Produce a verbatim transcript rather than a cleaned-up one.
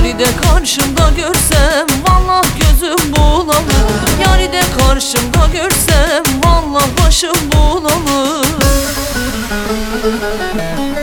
Yari de karşımda görsem vallahi gözüm bulanır. Yari de karşımda görsem vallahi başım bulanır.